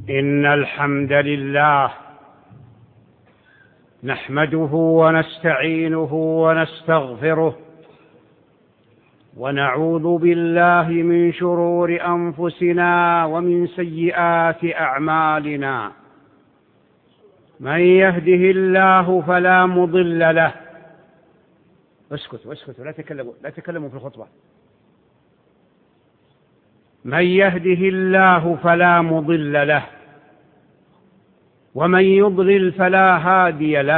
إن الحمد لله نحمده ونستعينه ونستغفره ونعوذ بالله من شرور أنفسنا ومن سيئات أعمالنا. من يهده الله فلا مضل له. اسكتوا لا تكلموا في الخطبة. من يهده الله فلا مضل له ومن يضلل فلا هادي له،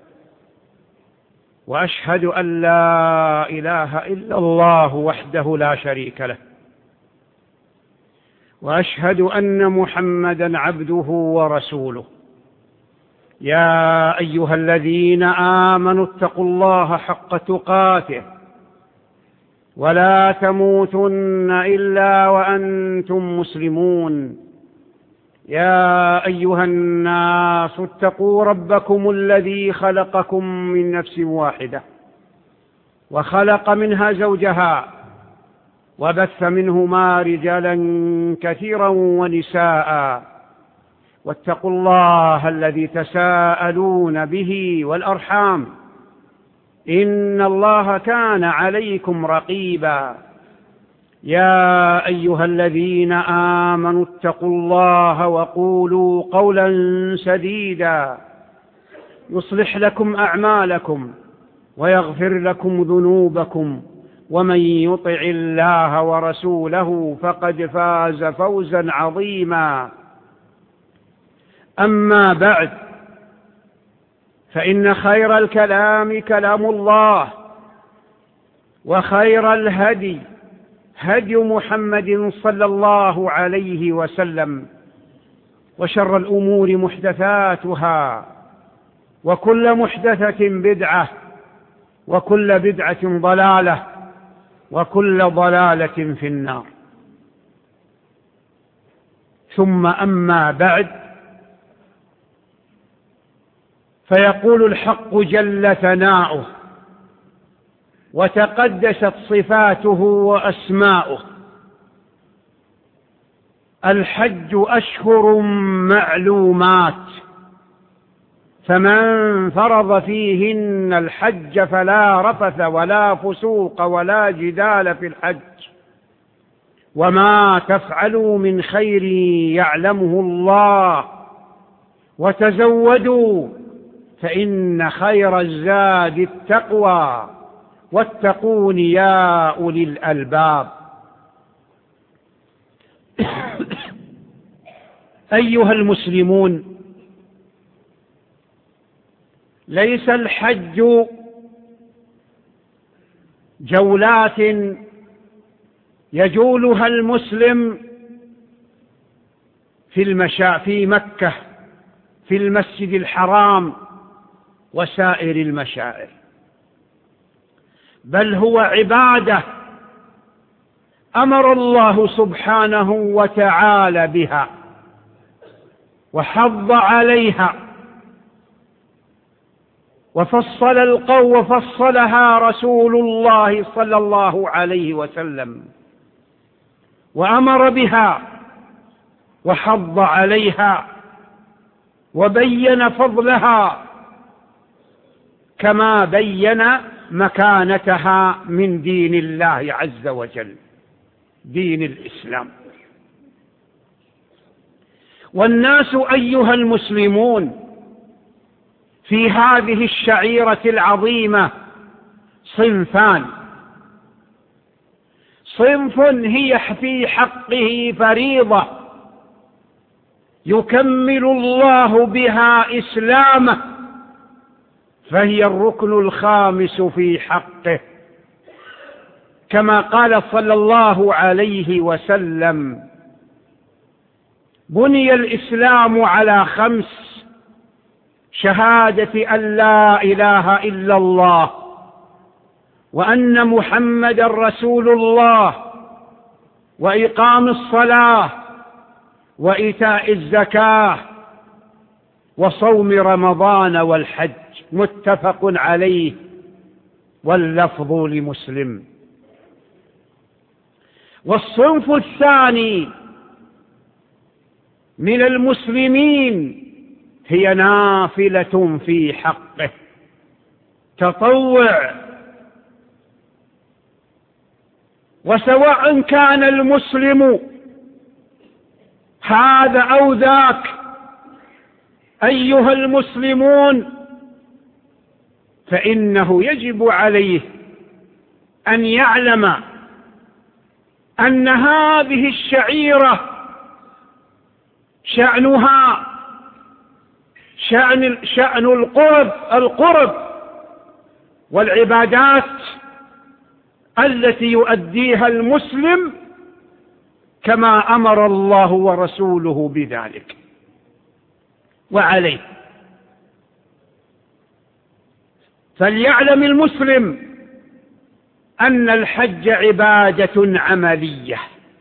وأشهد أن لا إله إلا الله وحده لا شريك له، وأشهد أن محمدا عبده ورسوله. يا أيها الذين آمنوا اتقوا الله حق تقاته ولا تموتن إلا وأنتم مسلمون. يا أيها الناس اتقوا ربكم الذي خلقكم من نفس واحدة وخلق منها زوجها وبث منهما رجالا كثيرا ونساء، واتقوا الله الذي تساءلون به والأرحام إن الله كان عليكم رقيبا. يا أيها الذين آمنوا اتقوا الله وقولوا قولا سديدا يصلح لكم أعمالكم ويغفر لكم ذنوبكم، ومن يطع الله ورسوله فقد فاز فوزا عظيما. أما بعد، فإن خير الكلام كلام الله، وخير الهدي هدي محمد صلى الله عليه وسلم، وشر الأمور محدثاتها، وكل محدثة بدعة، وكل بدعة ضلالة، وكل ضلالة في النار. ثم أما بعد، فيقول الحق جل ثناؤه وتقدست صفاته وأسماؤه: الحج أشهر معلومات، فمن فرض فيهن الحج فلا رفث ولا فسوق ولا جدال في الحج، وما تفعلوا من خير يعلمه الله، وتزودوا فإن خير الزاد التقوى، واتقون يا أولي الألباب. أيها المسلمون، ليس الحج جولات يجولها المسلم في مكة في المسجد الحرام وسائر المشاعر، بل هو عبادة أمر الله سبحانه وتعالى بها وحض عليها، وفصلها رسول الله صلى الله عليه وسلم، وأمر بها وحض عليها وبين فضلها، كما بين مكانتها من دين الله عز وجل، دين الإسلام. والناس أيها المسلمون في هذه الشعيرة العظيمة صنفان: صنف هي في حقه فريضة يكمل الله بها إسلامه، فهي الركن الخامس في حقه، كما قال صلى الله عليه وسلم: بني الإسلام على 5: شهادة أن لا إله إلا الله، وأن محمدا رسول الله، وإقام الصلاة، وإيتاء الزكاة، وصوم رمضان والحج. متفق عليه، واللفظ لمسلم. والصنف الثاني من المسلمين هي نافلة في حقه، تطوع. وسواء كان المسلم هذا أو ذاك، أيها المسلمون، فإنه يجب عليه أن يعلم أن هذه الشعيرة شأنها شأن القرب والعبادات التي يؤديها المسلم كما أمر الله ورسوله بذلك. وعليه فليعلم المسلم أن الحج عبادة عملية،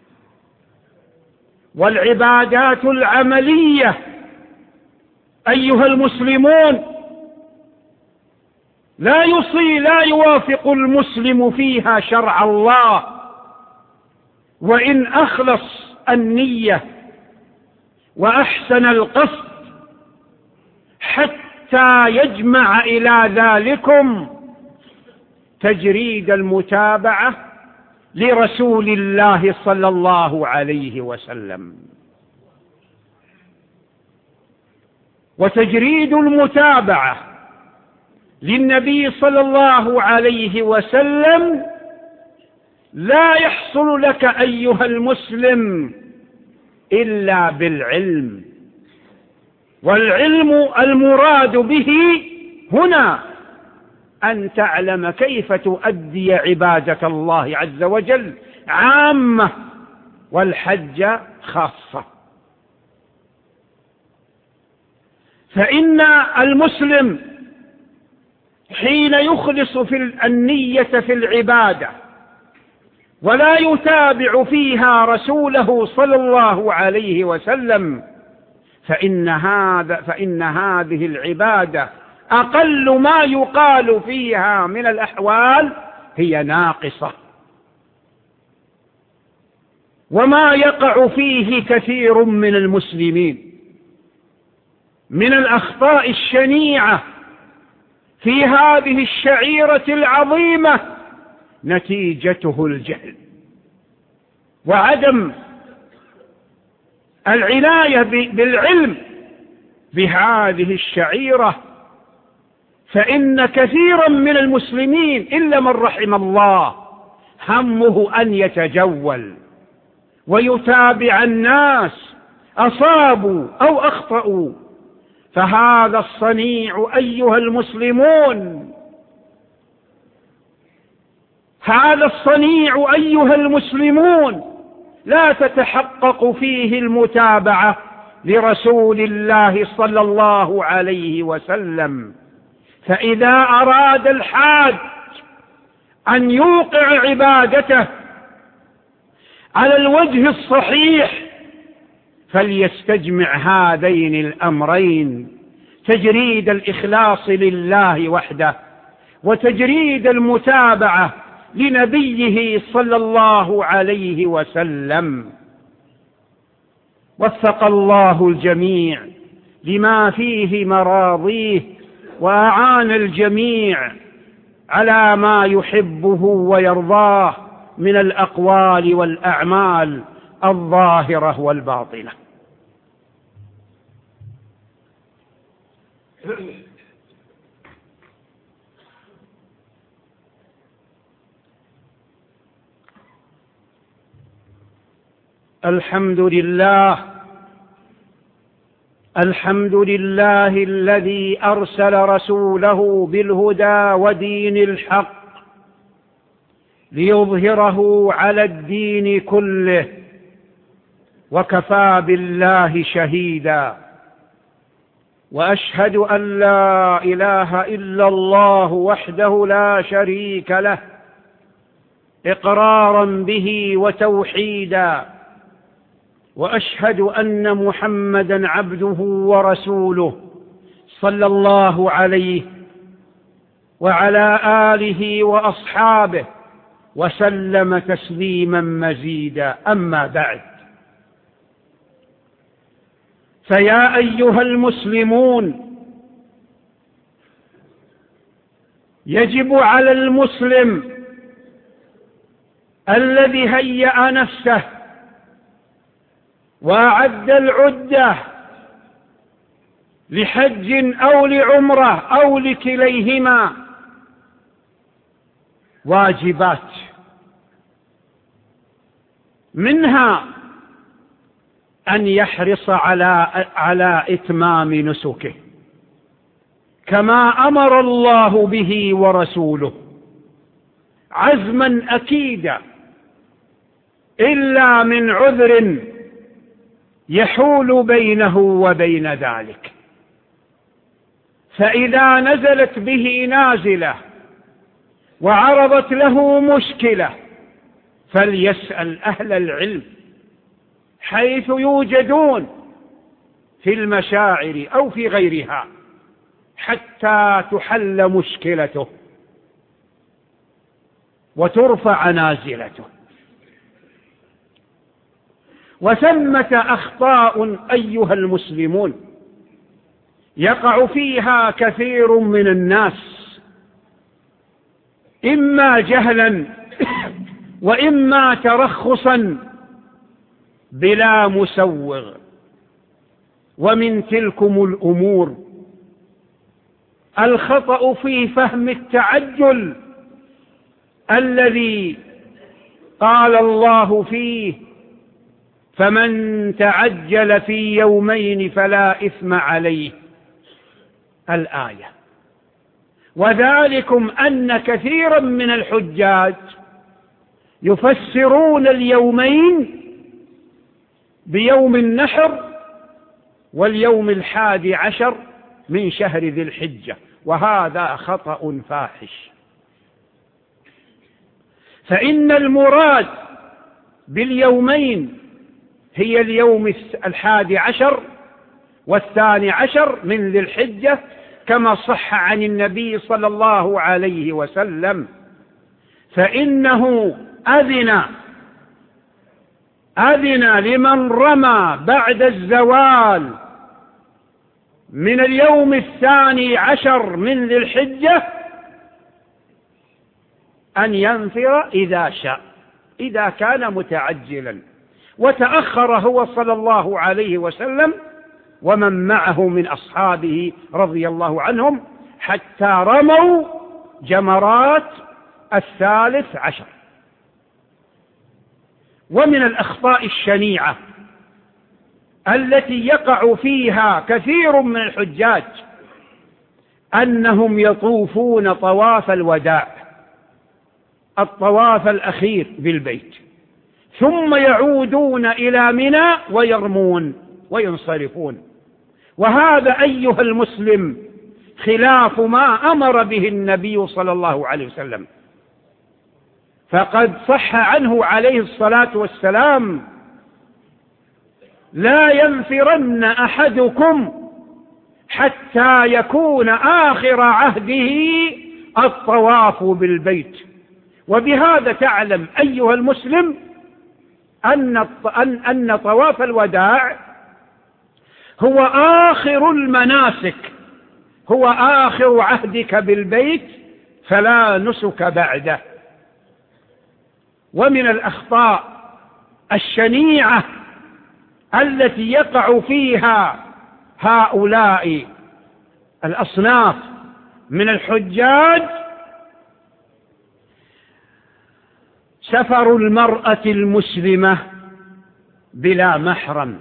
والعبادات العملية أيها المسلمون لا يوافق المسلم فيها شرع الله، وإن أخلص النية وأحسن القصد حتى يجمع إلى ذلكم تجريد المتابعة لرسول الله صلى الله عليه وسلم. وتجريد المتابعة للنبي صلى الله عليه وسلم لا يحصل لك أيها المسلم إلا بالعلم، والعلم المراد به هنا أن تعلم كيف تؤدي عبادة الله عز وجل عامة والحج خاصة. فإن المسلم حين يخلص في النية في العبادة ولا يتابع فيها رسوله صلى الله عليه وسلم فإن هذه العبادة أقل ما يقال فيها من الأحوال هي ناقصة. وما يقع فيه كثير من المسلمين من الأخطاء الشنيعة في هذه الشعيرة العظيمة نتيجته الجهل وعدم العناية بالعلم بهذه الشعيرة. فإن كثيرا من المسلمين إلا من رحم الله همه أن يتجول ويتابع الناس أصابوا أو أخطأوا. فهذا الصنيع أيها المسلمون، هذا الصنيع أيها المسلمون لا تتحقق فيه المتابعة لرسول الله صلى الله عليه وسلم. فإذا أراد الحاج أن يوقع عبادته على الوجه الصحيح فليستجمع هذين الأمرين: تجريد الإخلاص لله وحده، وتجريد المتابعة لنبيه صلى الله عليه وسلم. وفق الله الجميع لما فيه مراضيه، وأعان الجميع على ما يحبه ويرضاه من الأقوال والأعمال الظاهرة والباطنة. الحمد لله الذي أرسل رسوله بالهدى ودين الحق ليظهره على الدين كله، وكفى بالله شهيدا. وأشهد أن لا إله إلا الله وحده لا شريك له إقرارا به وتوحيدا، وأشهد أن محمدا عبده ورسوله صلى الله عليه وعلى آله وأصحابه وسلم تسليما مزيدا. أما بعد، فيا أيها المسلمون، يجب على المسلم الذي هيأ نفسه وأعد العدة لحج أو لعمرة أو لكليهما واجبات، منها أن يحرص على إتمام نسكه كما أمر الله به ورسوله عزما أكيدا، إلا من عذر يحول بينه وبين ذلك. فإذا نزلت به نازلة وعرضت له مشكلة فليسأل أهل العلم حيث يوجدون في المشاعر أو في غيرها حتى تحل مشكلته وترفع نازلته. وثمة أخطاء أيها المسلمون يقع فيها كثير من الناس، إما جهلا وإما ترخصا بلا مسوغ. ومن تلكم الأمور الخطأ في فهم التعجل الذي قال الله فيه: فمن تعجل في يومين فلا إثم عليه، الآية. وذلكم أن كثيرا من الحجاج يفسرون اليومين بيوم النحر واليوم 11 من شهر ذي الحجة، وهذا خطأ فاحش. فإن المراد باليومين هي اليوم 11 و12 من ذي الحجة، كما صح عن النبي صلى الله عليه وسلم، فإنه أذن لمن رمى بعد الزوال من اليوم 12 من ذي الحجة أن ينفر إذا شاء، إذا كان متعجلا. وتأخر هو صلى الله عليه وسلم ومن معه من أصحابه رضي الله عنهم حتى رموا جمرات 13. ومن الأخطاء الشنيعة التي يقع فيها كثير من الحجاج أنهم يطوفون طواف الوداع، الطواف الأخير بالبيت، ثم يعودون إلى منى ويرمون وينصرفون. وهذا أيها المسلم خلاف ما أمر به النبي صلى الله عليه وسلم، فقد صح عنه عليه الصلاة والسلام: لا ينفرن أحدكم حتى يكون آخر عهده الطواف بالبيت. وبهذا تعلم أيها المسلم أن طواف الوداع هو آخر المناسك، هو آخر عهدك بالبيت، فلا نسك بعده. ومن الأخطاء الشنيعة التي يقع فيها هؤلاء الأصناف من الحجاج سفر المرأة المسلمة بلا محرم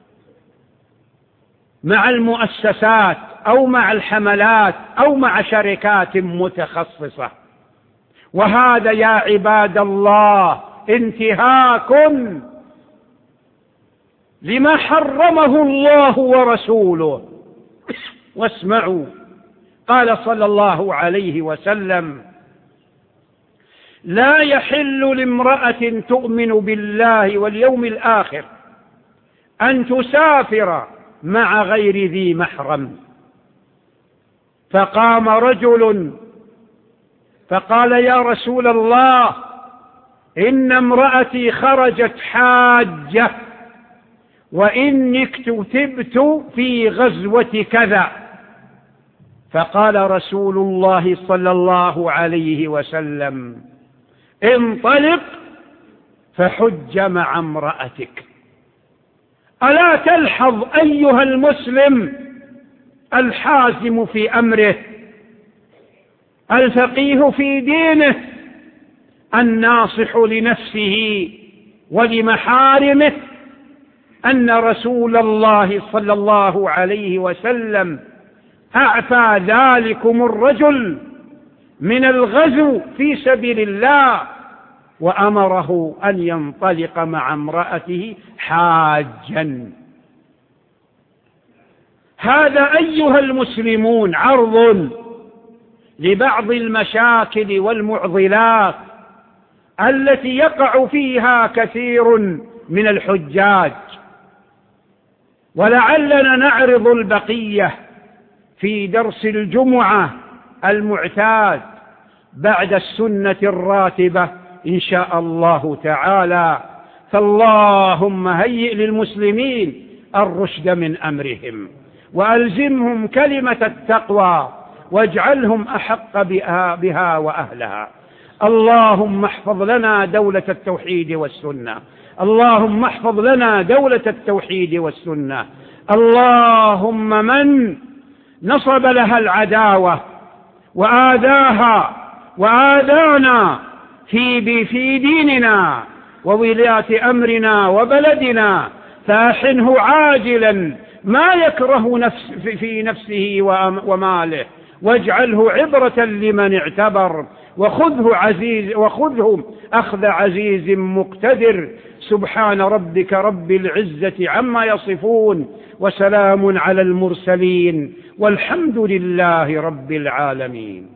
مع المؤسسات أو مع الحملات أو مع شركات متخصصة، وهذا يا عباد الله انتهاك لما حرمه الله ورسوله. واسمعوا، قال صلى الله عليه وسلم: لا يحل لامرأة تؤمن بالله واليوم الآخر أن تسافر مع غير ذي محرم. فقام رجل فقال: يا رسول الله، إن امرأتي خرجت حاجة وإني اكتتبت في غزوة كذا، فقال رسول الله صلى الله عليه وسلم: انطلق فحج مع امرأتك. ألا تلحظ أيها المسلم الحازم في أمره، الفقيه في دينه، الناصح لنفسه ولمحارمه، أن رسول الله صلى الله عليه وسلم أعفى ذلكم الرجل من الغزو في سبيل الله، وأمره أن ينطلق مع امرأته حاجا. هذا أيها المسلمون عرض لبعض المشاكل والمعضلات التي يقع فيها كثير من الحجاج، ولعلنا نعرض البقية في درس الجمعة المعتاد بعد السنة الراتبة إن شاء الله تعالى. فاللهم هيئ للمسلمين الرشد من أمرهم، وألزمهم كلمة التقوى، واجعلهم أحق بها وأهلها. اللهم احفظ لنا دولة التوحيد والسنة، اللهم احفظ لنا دولة التوحيد والسنة. اللهم من نصب لها العداوة وآذاها وآذانا في ديننا وولاة أمرنا وبلدنا، فأحنه عاجلا ما يكره في نفسه وماله، واجعله عبرة لمن اعتبر، وخذه أخذ عزيز مقتدر. سبحان ربك رب العزة عما يصفون، وسلام على المرسلين، والحمد لله رب العالمين.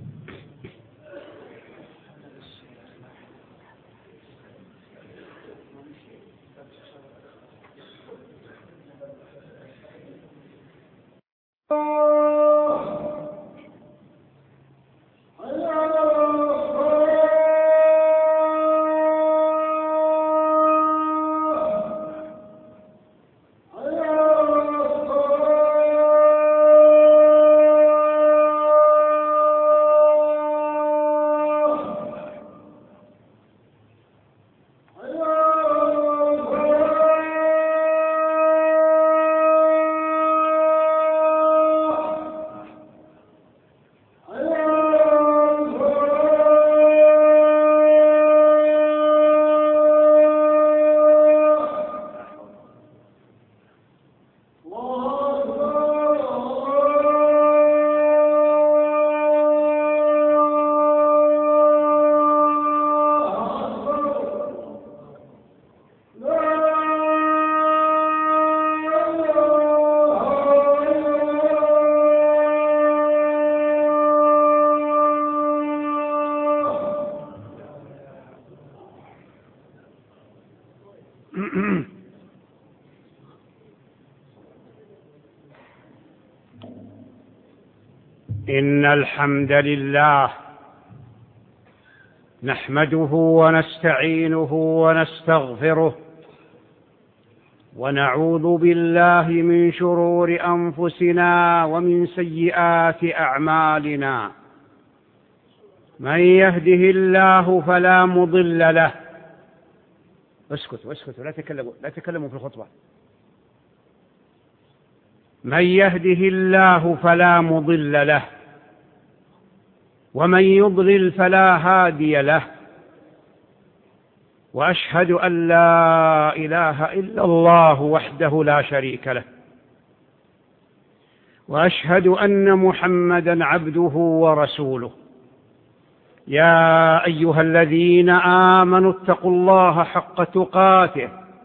إن الحمد لله نحمده ونستعينه ونستغفره، ونعوذ بالله من شرور أنفسنا ومن سيئات أعمالنا. من يهده الله فلا مضل له. اسكتوا لا تكلموا في الخطبة. من يهده الله فلا مضل له، ومن يضلل فلا هادي له، وأشهد أن لا إله إلا الله وحده لا شريك له، وأشهد أن محمدا عبده ورسوله. يا أيها الذين آمنوا اتقوا الله حق تقاته،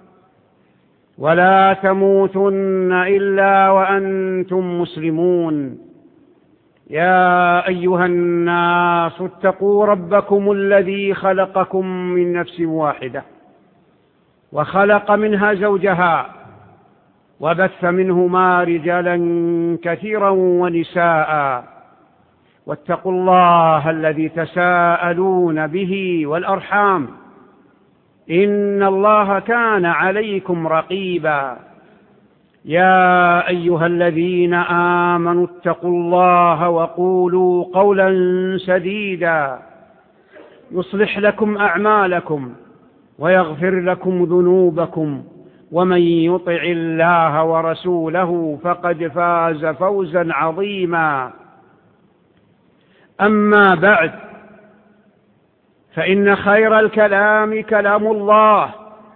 ولا تموتن إلا وأنتم مسلمون. يا أيها الناس اتقوا ربكم الذي خلقكم من نفس واحدة، وخلق منها زوجها، وبث منهما رجالا كثيرا ونساء. واتقوا الله الذي تساءلون به والأرحام، إن الله كان عليكم رقيبا. يا أيها الذين آمنوا اتقوا الله وقولوا قولا سديدا يصلح لكم أعمالكم ويغفر لكم ذنوبكم، ومن يطع الله ورسوله فقد فاز فوزا عظيما. أما بعد، فإن خير الكلام كلام الله،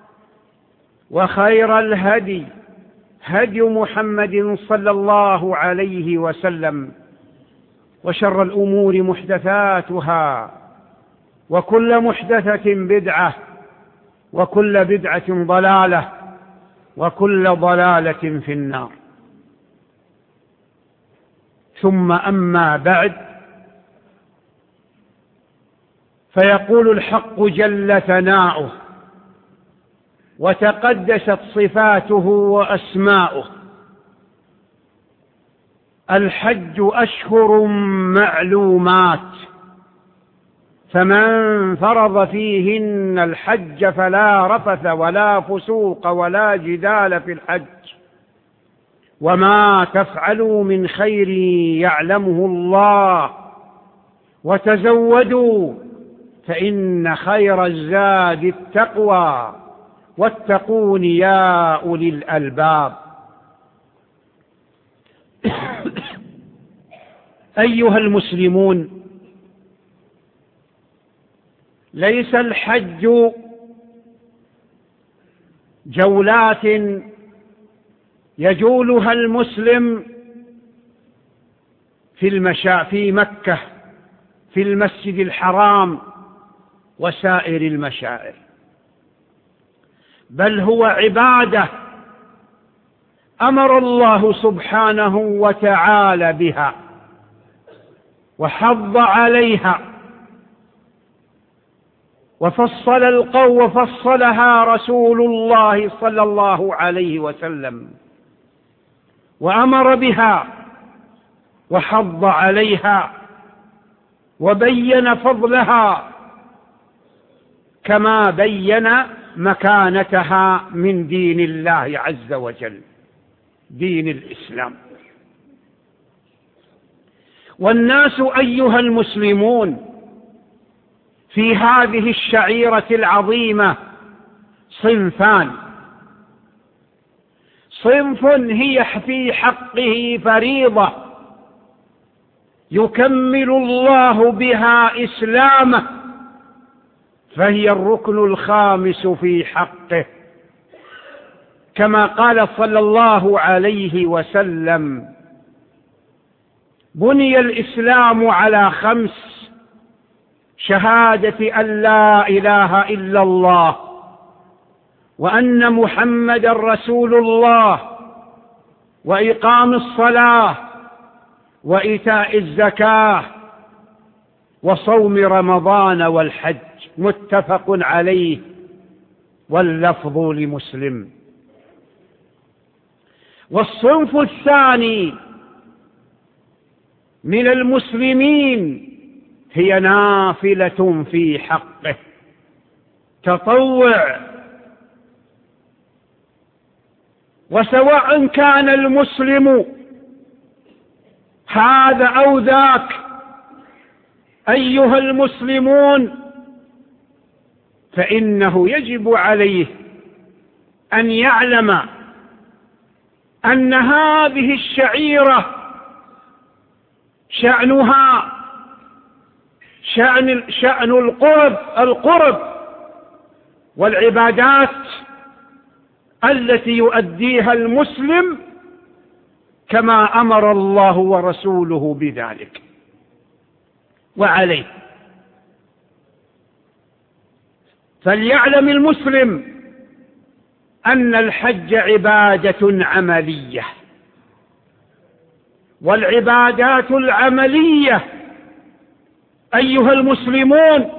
وخير الهدي هدي محمد صلى الله عليه وسلم، وشر الأمور محدثاتها، وكل محدثة بدعة، وكل بدعة ضلالة، وكل ضلالة في النار. ثم أما بعد، فيقول الحق جل ثناؤه وتقدست صفاته وأسماؤه: الحج أشهر معلومات، فمن فرض فيهن الحج فلا رفث ولا فسوق ولا جدال في الحج، وما تفعلوا من خير يعلمه الله، وتزودوا فإن خير الزاد التقوى، واتقون يا أولي الألباب. أيها المسلمون، ليس الحج جولات يجولها المسلم في مكة في المسجد الحرام وسائر المشاعر، بل هو عبادة أمر الله سبحانه وتعالى بها وحض عليها، وفصلها رسول الله صلى الله عليه وسلم، وأمر بها وحض عليها وبين فضلها، كما بين مكانتها من دين الله عز وجل، دين الإسلام. والناس أيها المسلمون في هذه الشعيرة العظيمة صنفان: صنف هي في حقه فريضة يكمل الله بها إسلامه، فهي الركن الخامس في حقه، كما قال صلى الله عليه وسلم: بني الإسلام على 5: شهادة أن لا إله إلا الله، وأن محمدا رسول الله، وإقام الصلاة، وإيتاء الزكاة، وصوم رمضان والحج. متفق عليه، واللفظ لمسلم. والصنف الثاني من المسلمين هي نافلة في حقه، تطوع، وسواء كان المسلم هذا أو ذاك، أيها المسلمون، فإنه يجب عليه أن يعلم أن هذه الشعيرة شأنها شأن القرب والعبادات التي يؤديها المسلم كما أمر الله ورسوله بذلك. وعليه فليعلم المسلم أن الحج عبادة عملية، والعبادات العملية أيها المسلمون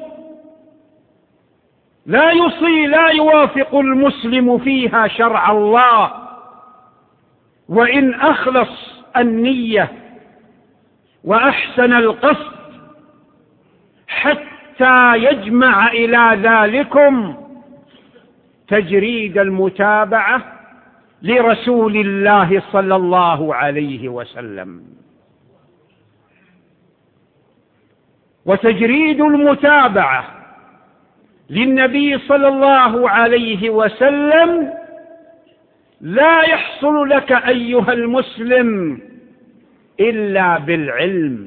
لا يوافق المسلم فيها شرع الله، وإن أخلص النية وأحسن القصد حتى يجمع إلى ذلكم تجريد المتابعة لرسول الله صلى الله عليه وسلم. وتجريد المتابعة للنبي صلى الله عليه وسلم لا يحصل لك أيها المسلم إلا بالعلم،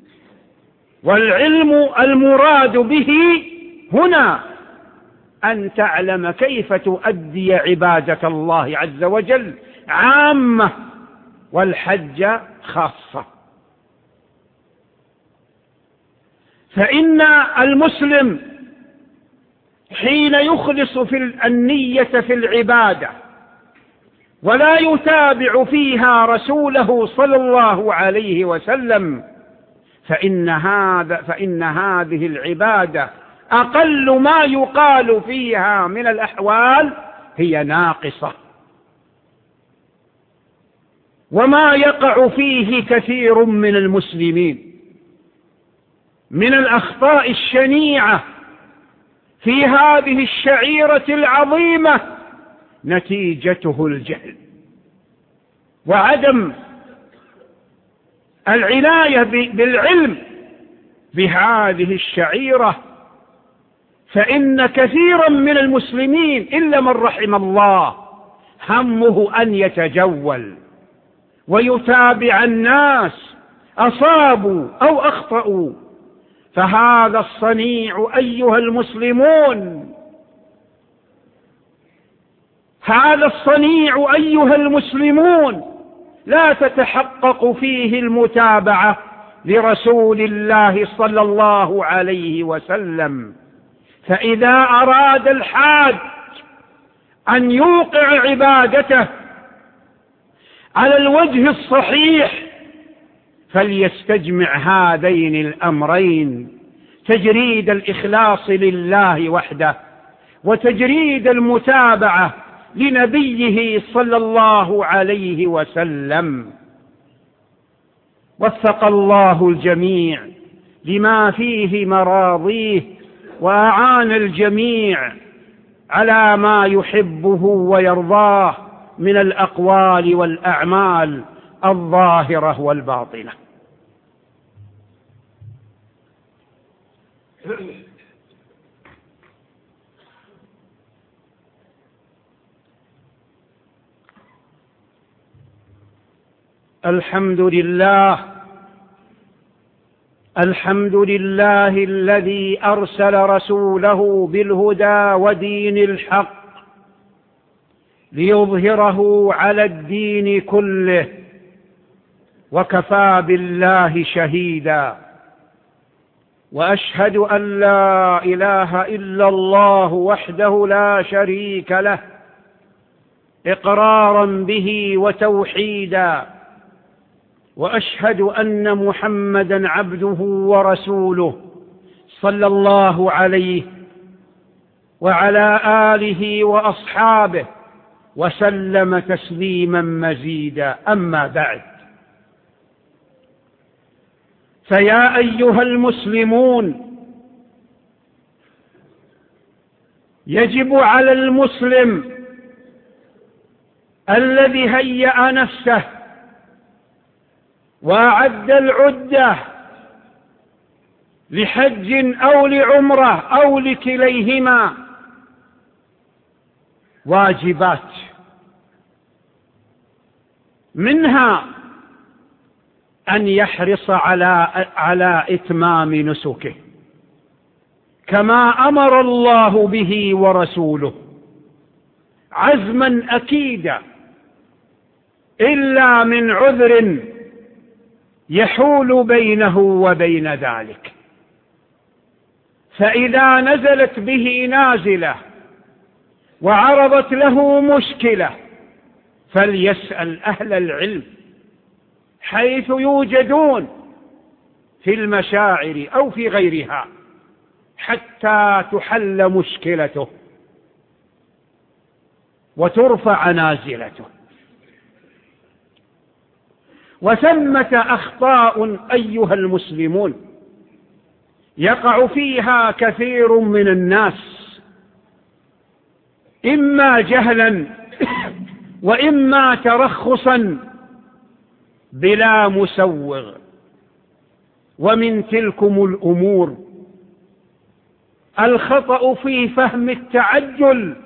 والعلم المراد به هنا أن تعلم كيف تؤدي عبادة الله عز وجل عامة والحج خاصة. فإن المسلم حين يخلص في النية في العبادة ولا يتابع فيها رسوله صلى الله عليه وسلم فإن هذه العبادة أقل ما يقال فيها من الأحوال هي ناقصة. وما يقع فيه كثير من المسلمين من الأخطاء الشنيعة في هذه الشعيرة العظيمة نتيجته الجهل وعدم العناية بالعلم بهذه الشعيرة. فإن كثيرا من المسلمين إلا من رحم الله همه أن يتجول ويتابع الناس أصابوا أو أخطأوا. فهذا الصنيع أيها المسلمون، هذا الصنيع أيها المسلمون لا تتحقق فيه المتابعة لرسول الله صلى الله عليه وسلم. فإذا أراد الحاج أن يوقع عبادته على الوجه الصحيح فليستجمع هذين الأمرين: تجريد الإخلاص لله وحده، وتجريد المتابعة لنبيه صلى الله عليه وسلم. وفق الله الجميع لما فيه مراضيه، وأعان الجميع على ما يحبه ويرضاه من الأقوال والأعمال الظاهرة والباطنة. الحمد لله الذي أرسل رسوله بالهدى ودين الحق ليظهره على الدين كله، وكفى بالله شهيدا. وأشهد أن لا إله إلا الله وحده لا شريك له إقرارا به وتوحيدا. وأشهد أن محمدا عبده ورسوله صلى الله عليه وعلى آله وأصحابه وسلم تسليما مزيدا. أما بعد، فيا أيها المسلمون، يجب على المسلم الذي هيأ نفسه وأعد العدة لحج أو لعمرة أو لكليهما واجبات، منها أن يحرص على إتمام نسكه كما أمر الله به ورسوله عزما أكيدا، إلا من عذر يحول بينه وبين ذلك. فإذا نزلت به نازلة وعرضت له مشكلة فليسأل أهل العلم حيث يوجدون في المشاعر أو في غيرها حتى تحل مشكلته وترفع نازلته. وثمة أخطاء أيها المسلمون يقع فيها كثير من الناس، إما جهلا وإما ترخصا بلا مسوغ. ومن تلكم الأمور الخطأ في فهم التعجل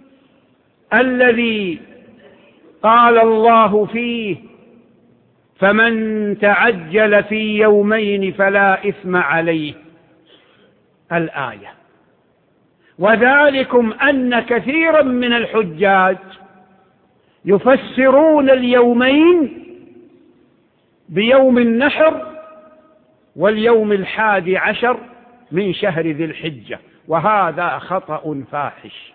الذي قال الله فيه: فمن تعجل في يومين فلا إثم عليه، الآية. وذلكم أن كثيرا من الحجاج يفسرون اليومين بيوم النحر واليوم 11 من شهر ذي الحجة، وهذا خطأ فاحش.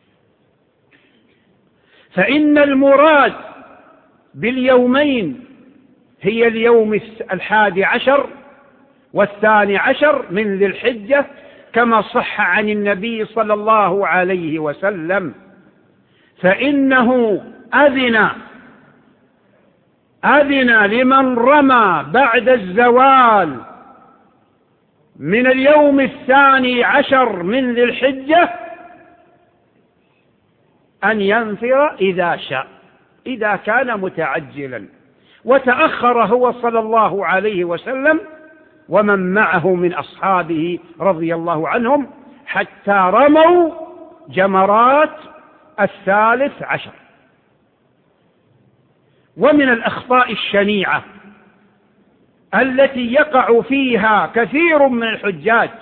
فإن المراد باليومين هي اليوم 11 و12 من ذي الحجة، كما صح عن النبي صلى الله عليه وسلم، فإنه أذن لمن رمى بعد الزوال من اليوم 12 من ذي الحجة أن ينفر إذا شاء، إذا كان متعجلا. وتأخر هو صلى الله عليه وسلم ومن معه من أصحابه رضي الله عنهم حتى رموا جمرات 13. ومن الأخطاء الشنيعة التي يقع فيها كثير من الحجاج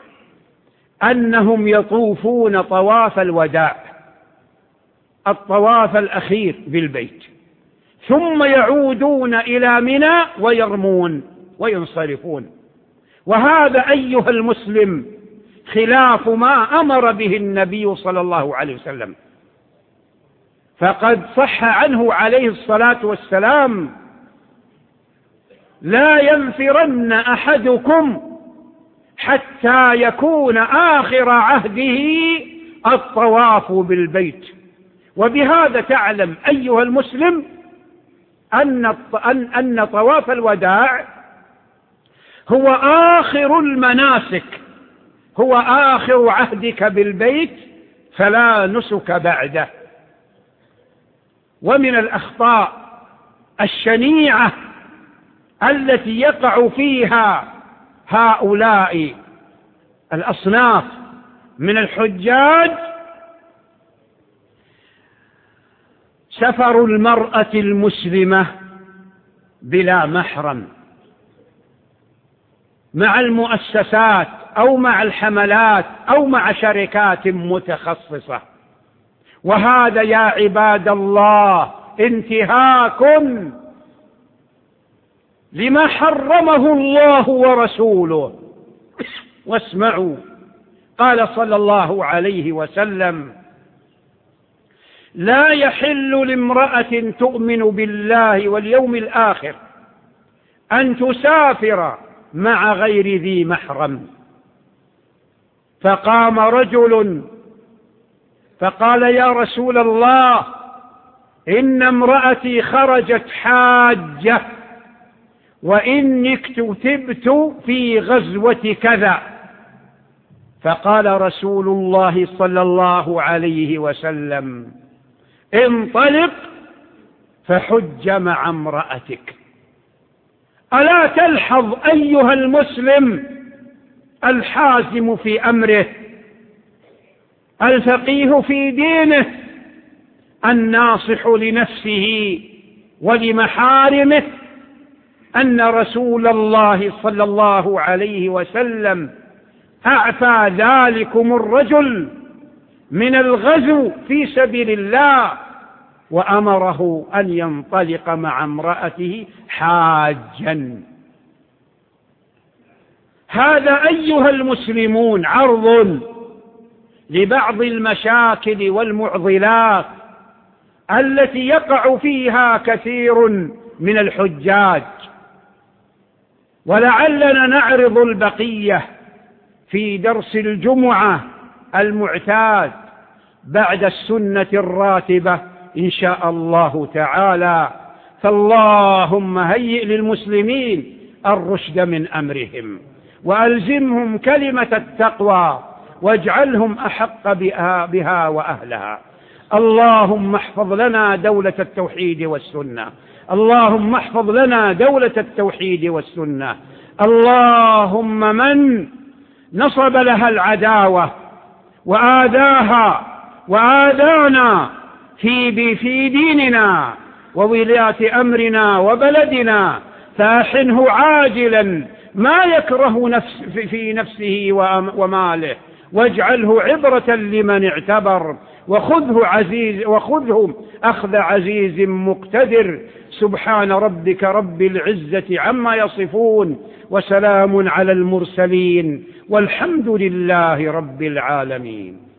أنهم يطوفون طواف الوداع، الطواف الأخير بالبيت، ثم يعودون إلى منى ويرمون وينصرفون. وهذا أيها المسلم خلاف ما أمر به النبي صلى الله عليه وسلم، فقد صح عنه عليه الصلاة والسلام: لا ينفرن أحدكم حتى يكون آخر عهده الطواف بالبيت. وبهذا تعلم أيها المسلم أن طواف الوداع هو آخر المناسك، هو آخر عهدك بالبيت، فلا نسك بعده. ومن الأخطاء الشنيعة التي يقع فيها هؤلاء الأصناف من الحجاج سفر المرأة المسلمة بلا محرم مع المؤسسات أو مع الحملات أو مع شركات متخصصة، وهذا يا عباد الله انتهاك لما حرمه الله ورسوله. واسمعوا، قال صلى الله عليه وسلم: لا يحل لامرأة تؤمن بالله واليوم الآخر أن تسافر مع غير ذي محرم. فقام رجل فقال: يا رسول الله، إن امرأتي خرجت حاجة وإني اكتتبت في غزوة كذا. فقال رسول الله صلى الله عليه وسلم: انطلق فحج مع امرأتك. ألا تلحظ أيها المسلم الحازم في أمره، الفقيه في دينه، الناصح لنفسه ولمحارمه، أن رسول الله صلى الله عليه وسلم أعفى ذلكم الرجل من الغزو في سبيل الله وأمره أن ينطلق مع امرأته حاجا. هذا أيها المسلمون عرض لبعض المشاكل والمعضلات التي يقع فيها كثير من الحجاج، ولعلنا نعرض البقية في درس الجمعة المعتاد بعد السنة الراتبة إن شاء الله تعالى. فاللهم هيئ للمسلمين الرشد من أمرهم، وألزمهم كلمة التقوى، واجعلهم أحق بها وأهلها. اللهم احفظ لنا دولة التوحيد والسنة، اللهم احفظ لنا دولة التوحيد والسنة. اللهم من نصب لها العداوة وآذاها وآذانا في ديننا وولاة أمرنا وبلدنا، فأحنه عاجلا ما يكره في نفسه وماله، واجعله عبرة لمن اعتبر، وخذه أخذ عزيز مقتدر. سبحان ربك رب العزة عما يصفون، وسلام على المرسلين، والحمد لله رب العالمين.